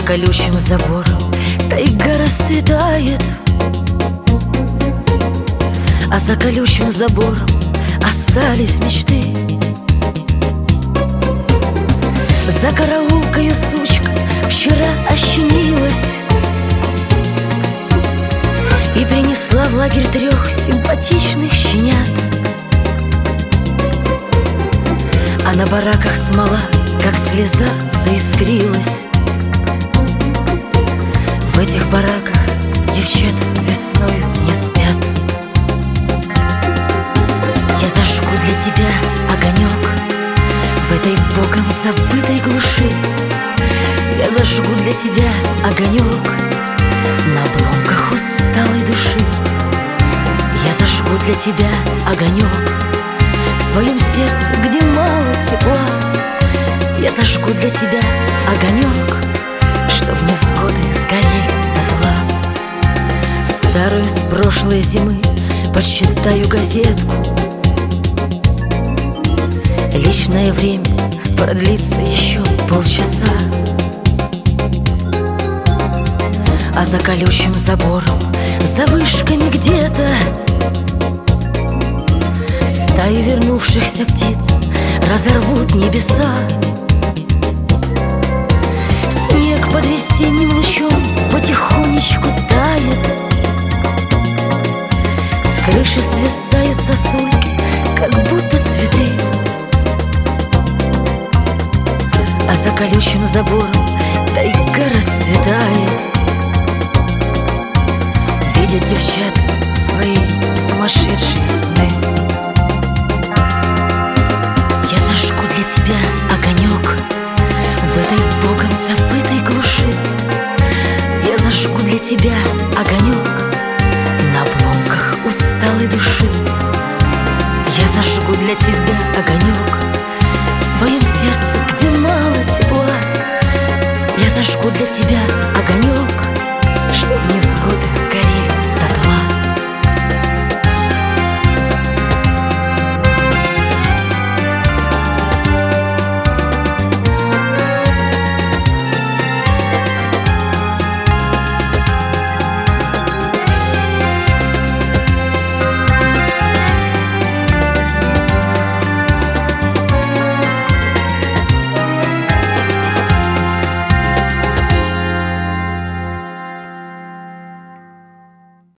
колючим забором тайга расцветает, а за колючим забором остались мечты. За караулкою сучка вчера ощенилась и принесла в лагерь 3 симпатичных щенят. А на бараках смола, как слеза, заискрилась. В этих бараках девчат весною не спят. Я зажгу для тебя огонек в этой богом забытой глуши. Я зажгу для тебя огонек на обломках усталой души. Я зажгу для тебя огонек в своем сердце, где мало тепла. Я зажгу для тебя огонек, чтоб невзгоды сгорели дотла. Старую с прошлой зимы подсчитаю газетку. Личное время продлится еще полчаса, а за колючим забором, за вышками где-то стаи вернувшихся птиц разорвут небеса. Снег под весенним лучом потихонечку тает, с крыши свисают сосульки, как будто цветы. А за колючим забором тайга расцветает. Видят девчат свои